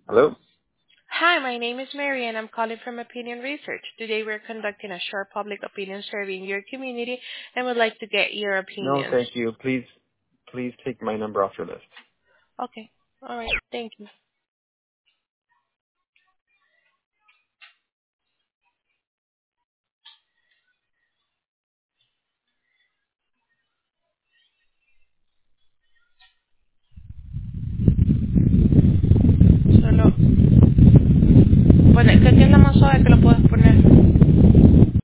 Hello? Hi, my name is Mary, and I'm calling from Opinion Research. Today, we're conducting a short public opinion survey in your community and would like to get your No, opinions. thank you. Please take my number off your list. Okay. All right. Thank you.